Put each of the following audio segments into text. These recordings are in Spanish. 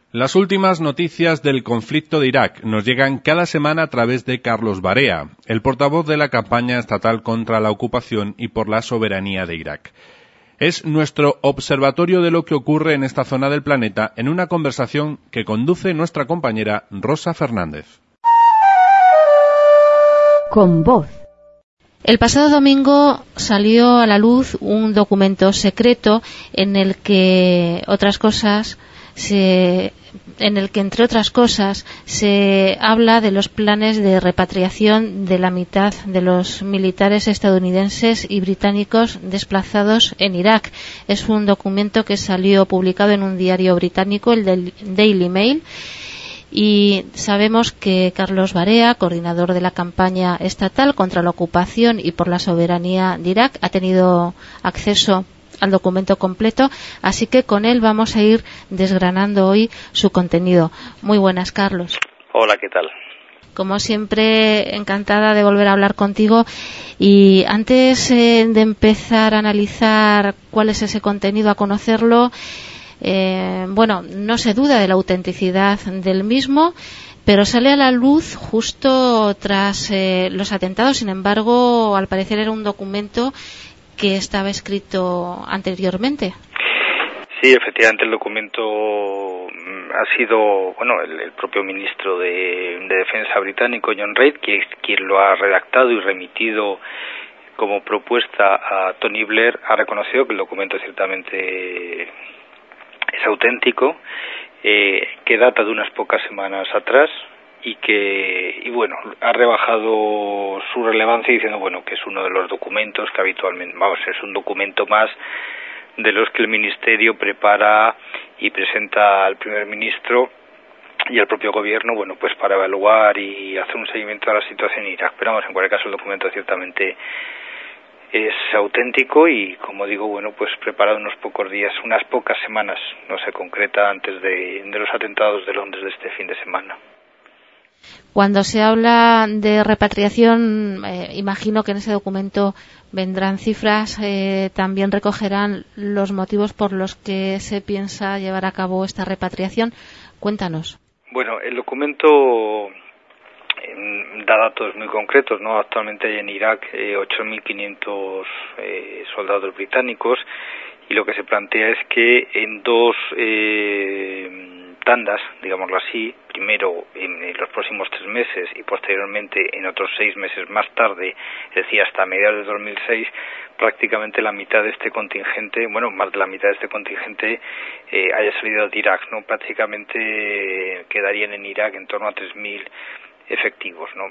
Las últimas noticias del conflicto de Irak nos llegan cada semana a través de Carlos Barea, el portavoz de la campaña estatal contra la ocupación y por la soberanía de Irak. Es nuestro observatorio de lo que ocurre en esta zona del planeta en una conversación que conduce nuestra compañera Rosa Fernández. Con voz. El pasado domingo salió a la luz un documento secreto en el que, entre otras cosas, se habla de los planes de repatriación de la mitad de los militares estadounidenses y británicos desplazados en Irak. Es un documento que salió publicado en un diario británico, el Daily Mail, y sabemos que Carlos Barea, coordinador de la campaña estatal contra la ocupación y por la soberanía de Irak, ha tenido acceso al documento completo, así que con él vamos a ir desgranando hoy su contenido. Muy buenas, Carlos. Hola, ¿qué tal? Como siempre, encantada de volver a hablar contigo. Y antes de empezar a analizar cuál es ese contenido, a conocerlo, no se duda de la autenticidad del mismo, pero sale a la luz justo tras los atentados. Sin embargo, al parecer era un documento que estaba escrito anteriormente. Sí, efectivamente el documento ha sido, el propio ministro de Defensa británico, John Reid, quien lo ha redactado y remitido como propuesta a Tony Blair. Ha reconocido que el documento ciertamente es auténtico, que data de unas pocas semanas atrás y ha rebajado su relevancia diciendo que es uno de los documentos que habitualmente, es un documento más de los que el ministerio prepara y presenta al primer ministro y al propio gobierno, para evaluar y hacer un seguimiento de la situación en Irak. Pero en cualquier caso el documento ciertamente es auténtico y, como digo, preparado unos pocos días, unas pocas semanas, no se concreta antes de los atentados de Londres de este fin de semana. Cuando se habla de repatriación, imagino que en ese documento vendrán cifras, también recogerán los motivos por los que se piensa llevar a cabo esta repatriación. Cuéntanos. El documento da datos muy concretos, ¿no? Actualmente hay en Irak 8.500 soldados británicos y lo que se plantea es que en dos tandas, digámoslo así, primero en los próximos 3 meses y posteriormente en otros 6 meses más tarde, es decir, hasta mediados de 2006, prácticamente la mitad de este contingente, más de la mitad de este contingente haya salido de Irak, ¿no? Prácticamente quedarían en Irak en torno a 3.000 efectivos, ¿no?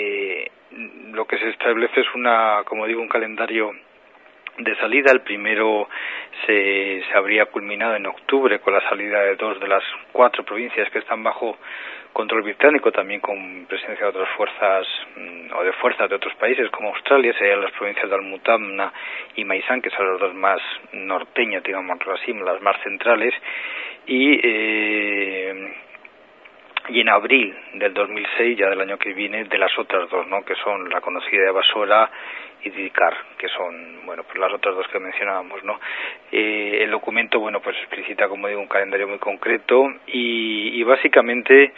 Lo que se establece es un calendario de salida. El primero se habría culminado en octubre con la salida de 2 de las 4 provincias que están bajo control británico, también con presencia de otras fuerzas o de fuerzas de otros países como Australia. Serían las provincias de Al-Mutanna y Maizán, que son las dos más norteñas, digámoslo así, las más centrales, y en abril del 2006, ya del año que viene, de las otras dos, ¿no? Que son la conocida de Basora y Dikar, que son, las otras dos que mencionábamos, ¿no? El documento, explicita, como digo, un calendario muy concreto y básicamente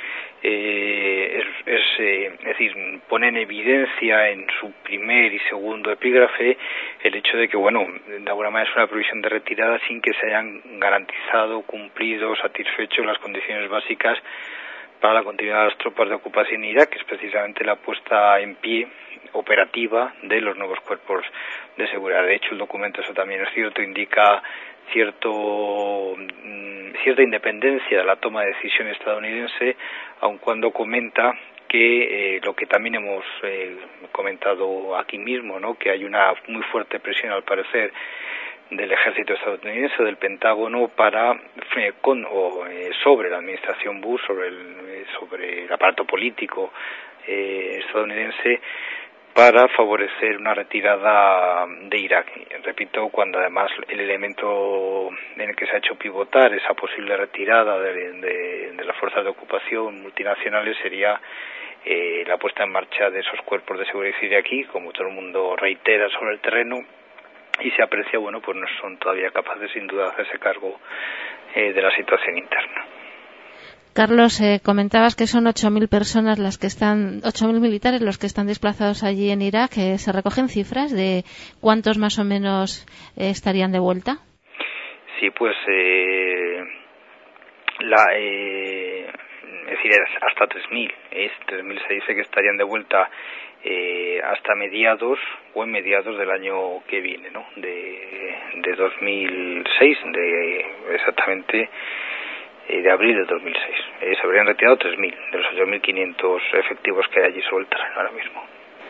es decir, pone en evidencia en su primer y segundo epígrafe el hecho de que, de alguna manera es una previsión de retirada sin que se hayan garantizado, cumplido, satisfecho las condiciones básicas para la continuidad de las tropas de ocupación en Irak, que es precisamente la puesta en pie operativa de los nuevos cuerpos de seguridad. De hecho, el documento, eso también es cierto, indica cierta independencia de la toma de decisión estadounidense, aun cuando comenta que lo que también hemos comentado aquí mismo, ¿no? Que hay una muy fuerte presión, al parecer, del ejército estadounidense, del Pentágono, sobre la administración Bush, sobre el aparato político estadounidense, para favorecer una retirada de Irak. Repito, cuando además el elemento en el que se ha hecho pivotar esa posible retirada de las fuerzas de ocupación multinacionales sería la puesta en marcha de esos cuerpos de seguridad iraquí, como todo el mundo reitera sobre el terreno, y se aprecia, no son todavía capaces sin duda de hacerse cargo de la situación interna. Carlos, comentabas que son 8.000 personas 8.000 militares los que están desplazados allí en Irak. ¿Se recogen cifras de cuántos más o menos estarían de vuelta? Sí, pues es decir, hasta 3.000. 3.000 se dice que estarían de vuelta hasta mediados del año que viene, ¿no? De 2006, exactamente de abril de 2006. Se habrían retirado 3.000 de los 8.500 efectivos que hay allí sueltos ahora mismo.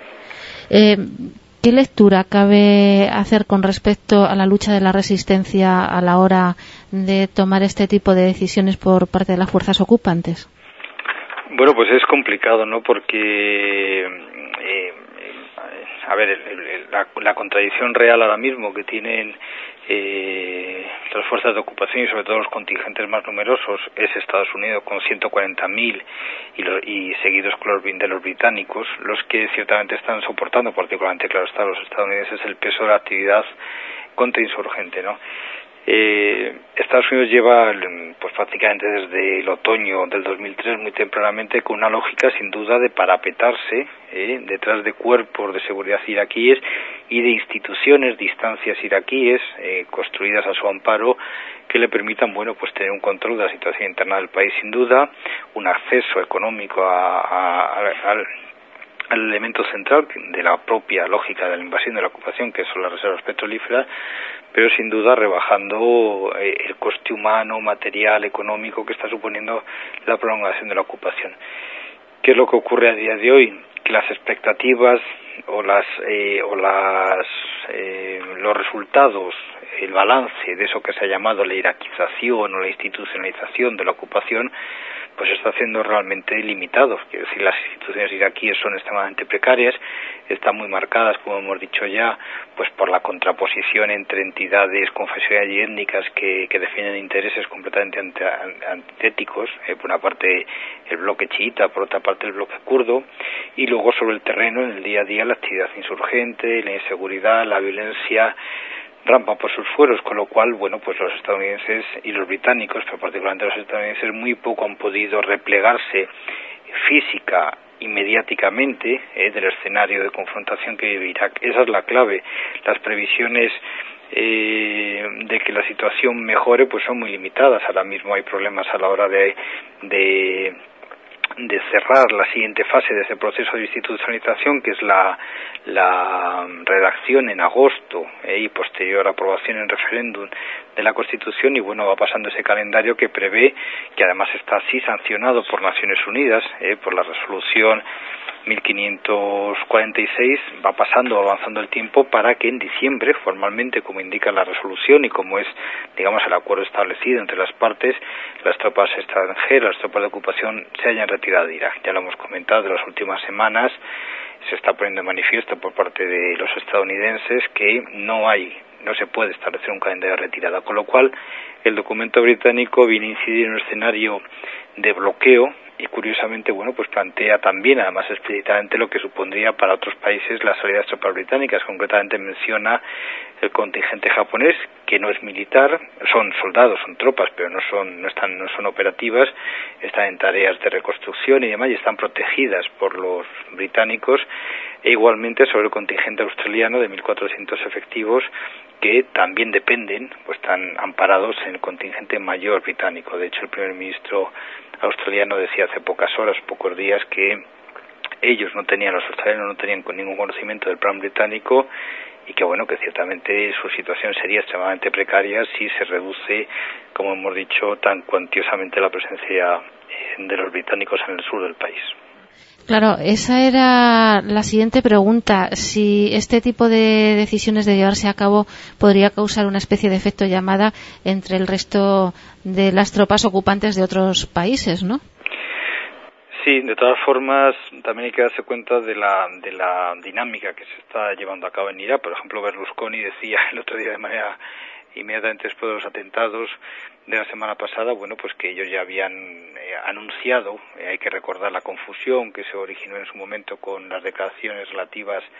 ¿Qué lectura cabe hacer con respecto a la lucha de la resistencia a la hora de tomar este tipo de decisiones por parte de las fuerzas ocupantes? Bueno, pues es complicado, ¿no? Porque, la contradicción real ahora mismo que tienen las fuerzas de ocupación y sobre todo los contingentes más numerosos es Estados Unidos con 140.000 y seguidos de los británicos, los que ciertamente están soportando, particularmente, claro está, los estadounidenses, el peso de la actividad contrainsurgente, ¿no? Estados Unidos lleva pues prácticamente desde el otoño del 2003 muy tempranamente con una lógica sin duda de parapetarse detrás de cuerpos de seguridad iraquíes y de instituciones, de instancias iraquíes construidas a su amparo que le permitan, bueno, pues tener un control de la situación interna del país sin duda, un acceso económico al elemento central de la propia lógica de la invasión, de la ocupación, que son las reservas petrolíferas, pero sin duda rebajando el coste humano, material, económico que está suponiendo la prolongación de la ocupación. ¿Qué es lo que ocurre a día de hoy? Que las expectativas los resultados, el balance de eso que se ha llamado la iraquización o la institucionalización de la ocupación, pues está siendo realmente limitado. Quiero decir, las instituciones iraquíes son extremadamente precarias, están muy marcadas, como hemos dicho ya, pues por la contraposición entre entidades confesionales y étnicas que defienden intereses completamente antitéticos, por una parte el bloque chiita, por otra parte el bloque kurdo, y luego sobre el terreno, en el día a día, la actividad insurgente, la inseguridad, la violencia rampa por sus fueros, con lo cual, bueno, pues los estadounidenses y los británicos, pero particularmente los estadounidenses, muy poco han podido replegarse física y mediáticamente del escenario de confrontación que vive Irak. Esa es la clave. Las previsiones de que la situación mejore pues son muy limitadas. Ahora mismo hay problemas a la hora de cerrar la siguiente fase de ese proceso de institucionalización, que es la redacción en agosto y posterior aprobación en referéndum de la Constitución, y bueno, va pasando ese calendario que prevé, que además está así sancionado por Naciones Unidas, por la resolución 1546, va avanzando el tiempo para que en diciembre, formalmente, como indica la resolución y como es, digamos, el acuerdo establecido entre las partes, las tropas extranjeras, las tropas de ocupación, se hayan retirado de Irak. Ya lo hemos comentado en las últimas semanas, se está poniendo de manifiesto por parte de los estadounidenses que no se puede establecer un calendario de retirada, con lo cual el documento británico viene a incidir en un escenario de bloqueo y curiosamente, bueno, pues plantea también, además explícitamente, lo que supondría para otros países la salida de tropas británicas. Concretamente menciona el contingente japonés, que no es militar, son soldados, son tropas, pero no son operativas, están en tareas de reconstrucción y demás, y están protegidas por los británicos, e igualmente sobre el contingente australiano de 1.400 efectivos, que también dependen, pues están amparados en el contingente mayor británico. De hecho, el primer ministro australiano decía hace pocos días, que los australianos no tenían ningún conocimiento del plan británico, y que bueno, que ciertamente su situación sería extremadamente precaria si se reduce, como hemos dicho, tan cuantiosamente la presencia de los británicos en el sur del país. Claro, esa era la siguiente pregunta. Si este tipo de decisiones de llevarse a cabo podría causar una especie de efecto llamada entre el resto de las tropas ocupantes de otros países, ¿no? Sí, de todas formas, también hay que darse cuenta de la dinámica que se está llevando a cabo en Irak. Por ejemplo, Berlusconi decía el otro día, de manera inmediatamente después de los atentados de la semana pasada, bueno, pues que ellos ya habían anunciado, hay que recordar la confusión que se originó en su momento con las declaraciones relativas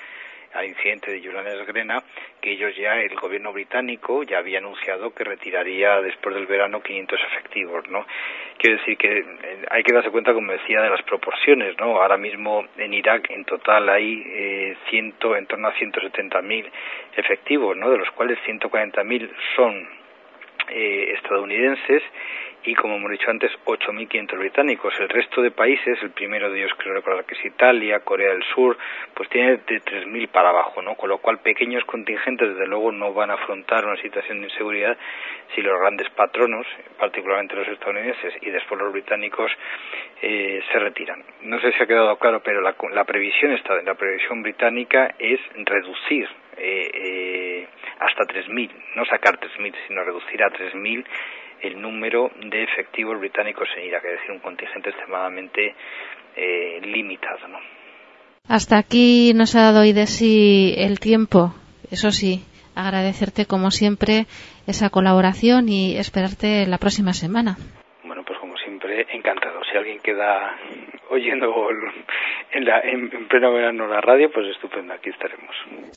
al incidente de Julian Esgrena, que el gobierno británico ya había anunciado que retiraría después del verano 500 efectivos, ¿no? Quiero decir que hay que darse cuenta, como decía, de las proporciones, ¿no? Ahora mismo en Irak en total hay en torno a 170.000 efectivos, ¿no? De los cuales 140.000 son estadounidenses y, como hemos dicho antes, 8.500 británicos. El resto de países, el primero de ellos creo recordar que es Italia, Corea del Sur, pues tiene de 3.000 para abajo, ¿no? Con lo cual pequeños contingentes desde luego no van a afrontar una situación de inseguridad si los grandes patronos, particularmente los estadounidenses y después los británicos, se retiran. No sé si ha quedado claro, pero la previsión británica es reducir hasta 3.000, no sacar 3.000, sino reducir a 3.000 el número de efectivos británicos en Irak, es decir, un contingente extremadamente limitado, ¿no? Hasta aquí nos ha dado hoy de sí el tiempo. Eso sí, agradecerte como siempre esa colaboración y esperarte la próxima semana. Bueno, pues como siempre, encantado. Si alguien queda oyendo en pleno verano la radio, pues estupendo, aquí estaremos.